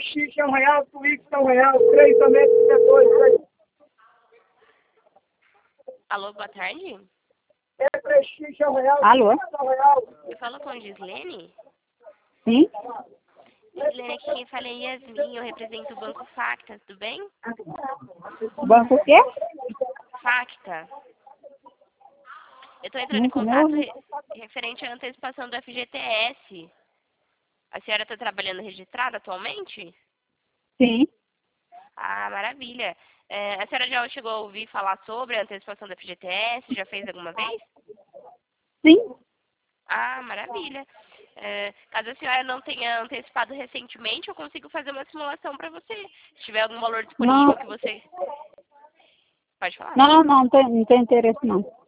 3x é R$ 1, Twix é R$ 1, 3 também é 2. Alô, boa tarde. 3x é R$ 1. Alô? Eu falo com a Gislene. Sim? Gislene, aqui quem fala é Yasmin, eu represento o Banco Facta, tudo bem? Banco o quê? Facta. Eu estou entrando em Muito contato novo. referente à antecipação do FGTS. A senhora está trabalhando registrada atualmente? Sim. Ah, maravilha. A senhora já chegou a ouvir falar sobre a antecipação do FGTS? Já fez alguma vez? Sim. Ah, maravilha. Caso a senhora não tenha antecipado recentemente, eu consigo fazer uma simulação para você. Se tiver algum valor disponível Não, que você... Pode falar. não tem interesse não.